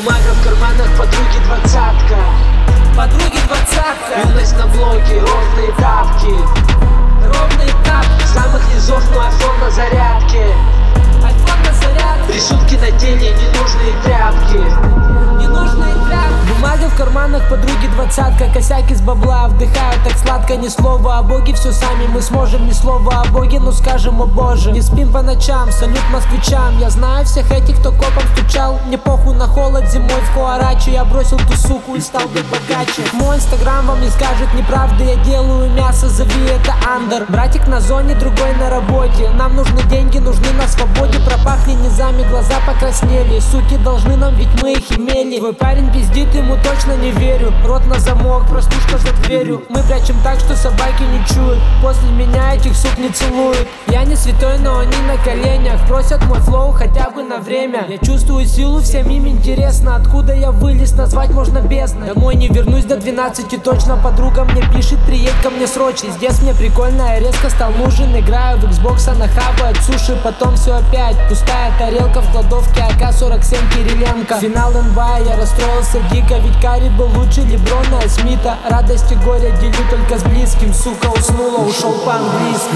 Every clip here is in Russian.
Бумага в карманах, подруги двадцатка. Подруги двадцатка. Юность на блоке, ровные тапки. Ровные тапки. Самых низов, но айфон на зарядке. Айфон на зарядке. Рисунки на теле, ненужные тряпки. Ненужные тряпки. Бумага в карманах, подруги двадцатка. Косяки с бабла, вдыхаю так сладко. Ни слова о Боге, все сами мы сможем. Ни слова о Боге, но скажем о Боже. Не спим по ночам, салют москвичам. Я знаю всех этих, кто копом стучал. Мне похуй на холод зимой в Хуараче. Я бросил ту суку и стал быть богаче. Мой инстаграм вам не скажет неправды. Я делаю мясо, зови это андер. Братик на зоне, другой на работе. Нам нужны деньги, нужны на свободе. Пропахли низами, глаза покраснели. Суки должны нам, ведь мы их имели. Твой парень пиздит, ему точно не верю. Рот на замок, простушка за дверью. Мы прячем так, что собаки не чуют. После меня этих сук не целуют. Я не святой, но они на коленях. Просят мой флоу хотя бы на время. Я чувствую силу, всем им интересно. Откуда я вылез, назвать можно бездной. Домой не вернусь до 12 точно. Подруга мне пишет, приедь ко мне срочно. Здесь мне прикольно, я резко стал нужен. Играю в Xbox, а нахаваю суши. Потом все опять, пустая тарелка в кладовке. АК-47 Кириленко. Финал НБА, я расстроился дико. Ведь Карри был лучше Леброна и Смита. Радость и горе делю только с близким. Сука уснула, ушел по-английски.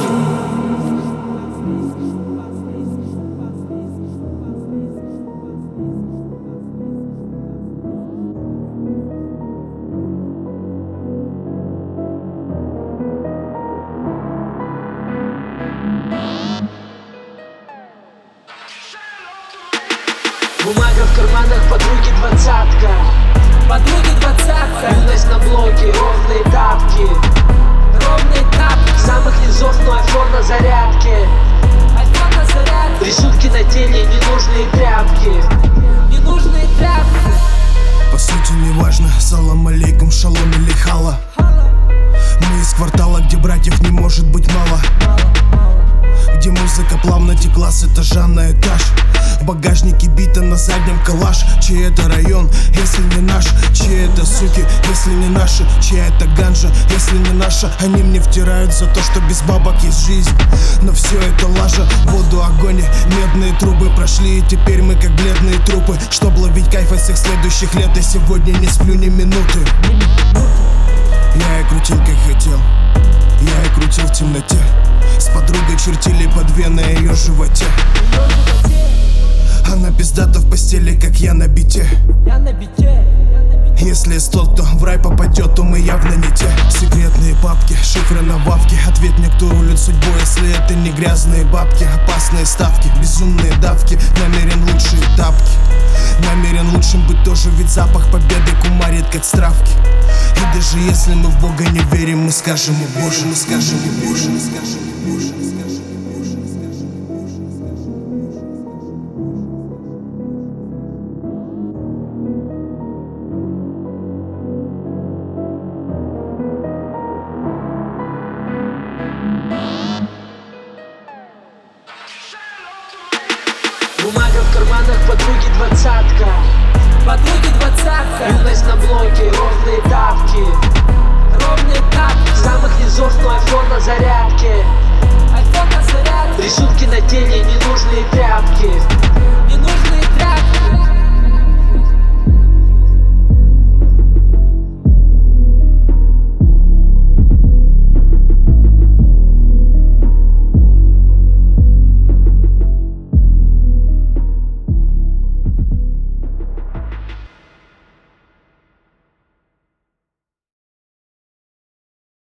Бумага в карманах, подруги двадцатка. Подруги двадцатка. Юность на блоке, ровные тапки. Ровные тапки. Самых низов, но айфон на зарядке. Айфон на зарядке. Рисунки на теле, ненужные тряпки. Ненужные тряпки. По сути не важно, салам алейкум, шалом или хала. Мы из квартала, где братьев не может быть мало. Где музыка плавно текла с этажа на этаж. В багажнике бита, на заднем калаш. Чей это район, если не наш? Чьи это суки, если не наши? Чья это ганжа, если не наша? Они мне втирают за то, что без бабок есть жизнь. Но все это лажа, воду, огонь, медные трубы прошли. И теперь мы как бледные трупы. Чтоб ловить кайф от всех следующих лет, я сегодня не сплю ни минуты. Я и крутил как хотел, я и крутил в темноте. С подругой чертили по две на ее животе. Она пиздата в постели, как я на бите. Я на бите. Если есть тот, кто в рай попадет, то мы явно не те. Секретные папки, шифры на вавке. Ответ мне, кто рулит судьбой, если это не грязные бабки. Опасные ставки, безумные давки. Намерен лучшие тапки. Намерен лучшим быть тоже, ведь запах победы кумарит как стравки. И даже если мы в Бога не верим, мы скажем: о Боже, мы скажем: о Боже, мы скажем: о Боже, мы скажем. Бумага в карманах, подруги двадцатка. Подруги двадцатка. Юность на блоке, ровные